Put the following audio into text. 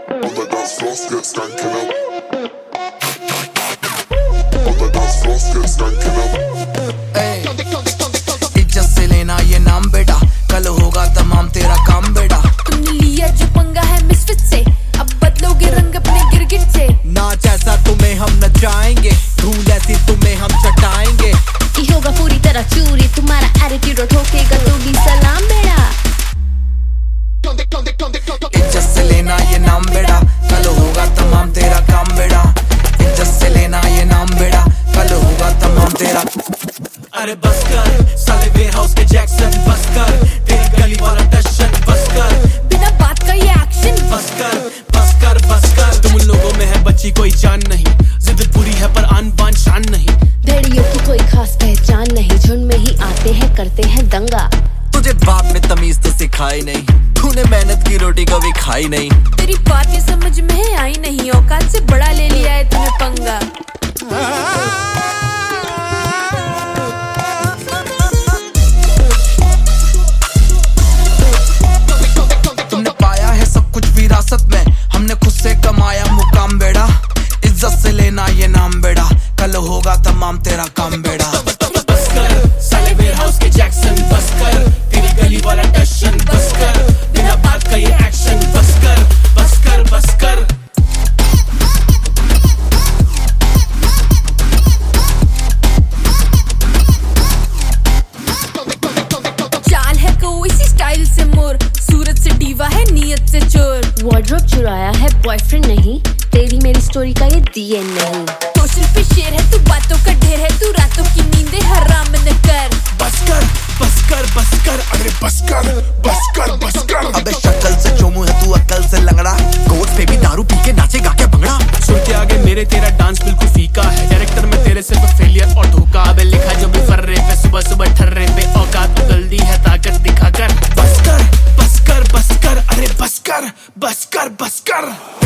On the dance floor, get stankin' up. On the dance floor, get stankin' up. इज्जत से लेना ये नाम बेटा, कल होगा तमाम तेरा काम बेटा। तुमने लिया जो पंगा है मिसफिट से, अब बदलोगे रंग अपने गिरगिट से। नाच ऐसा तुम्हें हम नचाएंगे, धूल ऐसी तुम्हें हम चटाएंगे। ये होगा पूरी तरह चूरी, तुम्हारा एटीट्यूड ठोकेगा तो भी सलाम बेटा। इज्जत से लेना ये नाम बेटा, कल होगा तमाम तेरा काम बेटा। इज्जत से लेना ये नाम बेटा, कल होगा तमाम तेरा। अरे बस कर साले वेयरहाउस के जैक्सन, बस कर तेरी गली वाला टशन, बस कर बिना बात का ये एक्शन। बस कर बस कर बस कर। तुम उन लोगों में है बच्ची कोई जान नहीं, जिद पूरी है पर आन बान शान नहीं। भेड़ियों की कोई खास पहचान नहीं, झुंड में ही आते हैं करते हैं दंगा। तुझे बाप ने तमीज तो सिखाई नहीं, तूने मेहनत की रोटी कभी खाई नहीं। तेरी बात ये समझ में आई नहीं, औकात से बड़ा ले लिया है तूने पंगा। तुमने पाया है सब कुछ विरासत में, हमने खुद से कमाया मुकाम बेड़ा। इज्जत से लेना ये नाम बेड़ा, कल होगा तमाम तेरा काम बेड़ा। बस कर साले वेयरहाउस के जैक्सन, बस कर तेरी गली वाला टशन, बस कर बिना बात का ये एक्शन, बस कर बस कर बस कर। चाल है कोई सी स्टाइल से मोर, सूरत से डीवा है नीयत से चोर। वार्डरोब चुराया है बॉयफ्रेंड नहीं, तेरी मेरी स्टोरी का ये डीएनए नहीं। सोशल पे शेर है तू, बातों का ढेर है तू, रातों की नींदें हराम न कर। बस कर बस कर बस कर। अरे बस कर बस कर बस कर। अबे शक्ल से चोमू है तू, अक्ल से लंगड़ा। कोर्ट पे भी दारू पी के नाचेगा क्या भंगड़ा। सुन के आगे मेरे तेरा डांस बिल्कुल फीका है, डायरेक्टर में तेरे सिर्फ फेलियर और धोखा। अबे लिखा जो भी फर्रे पे, सुबह सुबह ठर्रे पे, औकात जल्दी है ताकत दिखा कर। बस कर बस कर बस कर। अरे बस कर बस कर बस कर।